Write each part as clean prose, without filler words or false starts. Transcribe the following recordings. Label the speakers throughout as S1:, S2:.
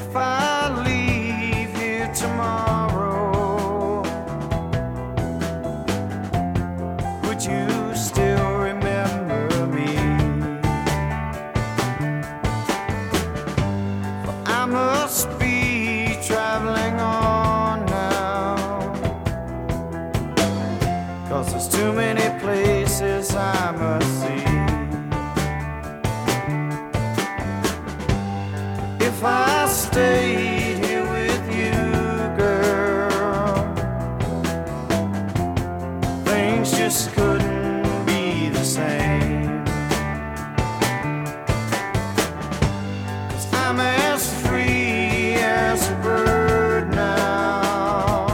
S1: If I leave here tomorrow, would you still remember me? For I must be traveling on now, 'cause there's too many places I must see. If I stayed here with you, girl, things just couldn't be the same. 'Cause I'm as free as a bird now,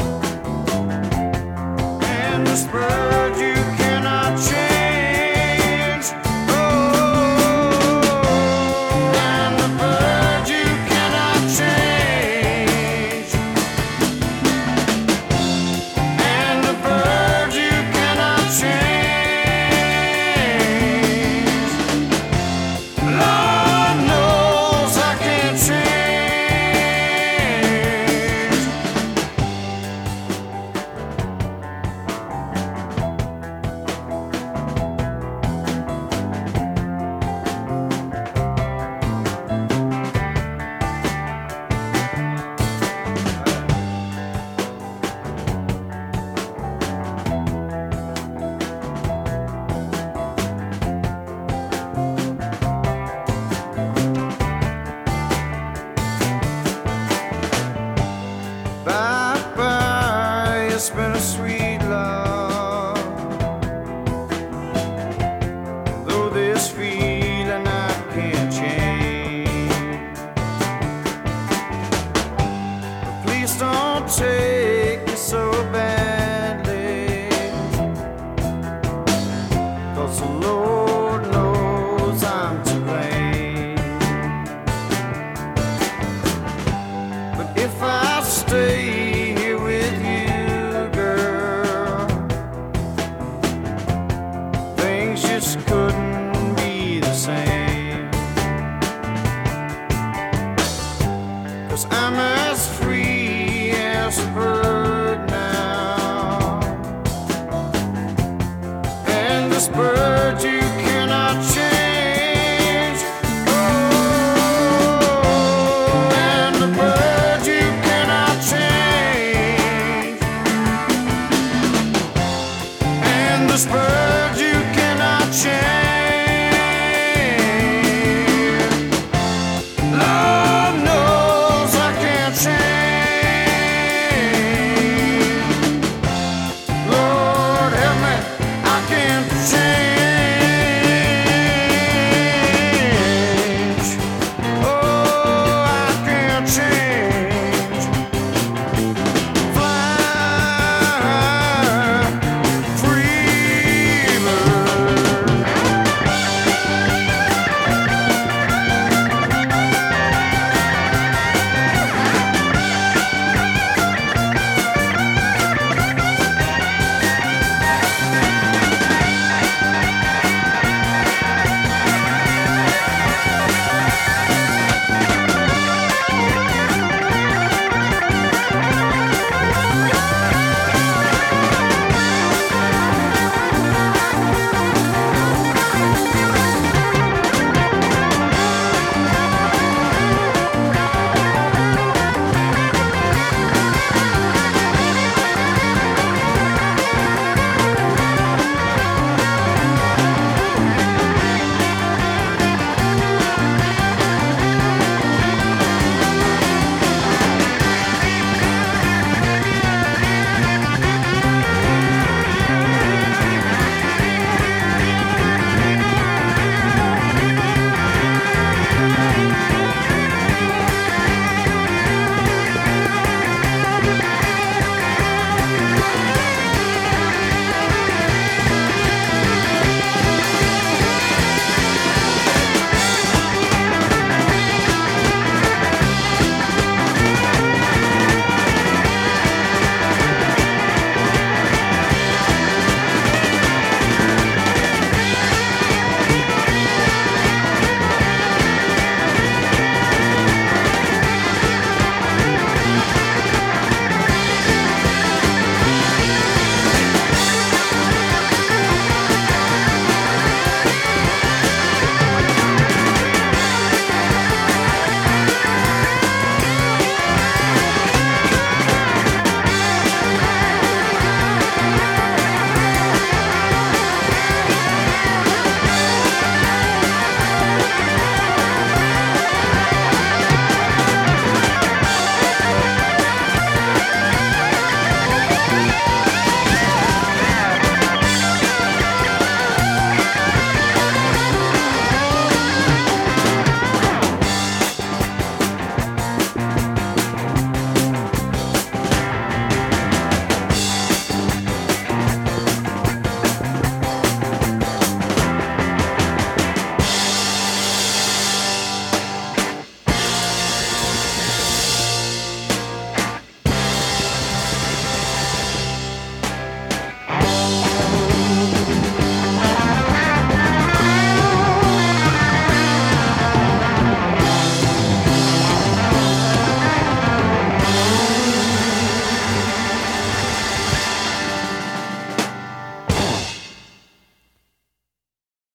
S1: and this bird you cannot change. And the bird you cannot change. And the bird you cannot change. Lord knows I can't change. Bye bye, it's been a sweet love. Though this feeling I can't change, but please don't take me so badly, 'cause the Lord knows I'm to blame. But if I stay here with you, girl, things just couldn't be the same. 'Cause I'm as free as a bird now, and this bird